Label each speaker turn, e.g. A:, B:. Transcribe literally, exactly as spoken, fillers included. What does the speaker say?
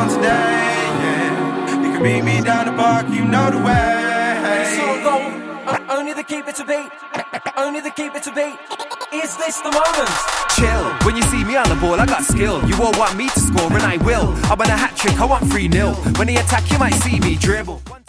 A: on today, yeah. You can meet me down the park, you know the way.
B: So go, only the keep it to beat, only the keep it to beat. Is this the moment?
C: Chill, when you see me on the ball, I got skill. You all want me to score and I will. I want a hat trick, I want three nil. When they attack, you might see me dribble.